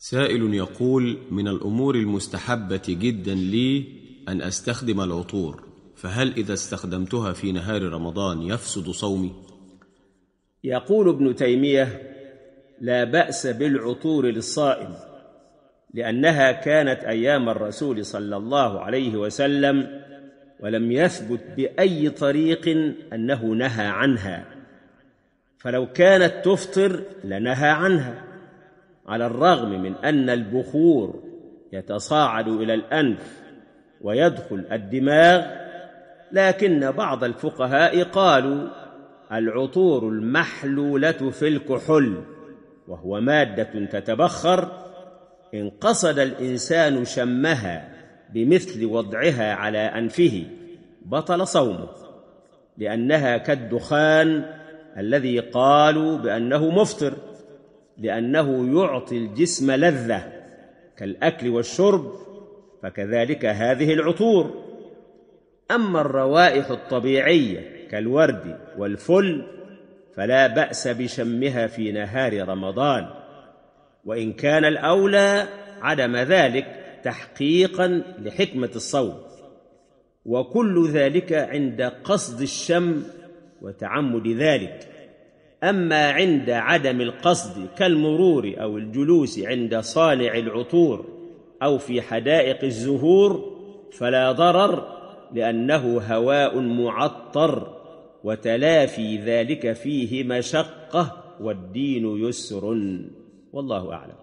سائل يقول: من الأمور المستحبة جدا لي أن أستخدم العطور، فهل إذا استخدمتها في نهار رمضان يفسد صومي؟ يقول ابن تيمية: لا بأس بالعطور للصائم، لأنها كانت أيام الرسول صلى الله عليه وسلم، ولم يثبت بأي طريق أنه نهى عنها، فلو كانت تفطر لنهى عنها، على الرغم من أن البخور يتصاعد إلى الأنف ويدخل الدماغ، لكن بعض الفقهاء قالوا: العطور المحلولة في الكحول، وهو مادة تتبخر، إن قصد الإنسان شمها بمثل وضعها على أنفه بطل صومه، لأنها كالدخان الذي قالوا بأنه مفطر، لأنه يعطي الجسم لذة كالأكل والشرب، فكذلك هذه العطور. أما الروائح الطبيعية كالورد والفل فلا بأس بشمها في نهار رمضان، وإن كان الأولى عدم ذلك تحقيقاً لحكمة الصوم، وكل ذلك عند قصد الشم وتعمد ذلك. أما عند عدم القصد كالمرور أو الجلوس عند صانع العطور أو في حدائق الزهور فلا ضرر، لأنه هواء معطر، وتلافي ذلك فيه مشقة، والدين يسر، والله أعلم.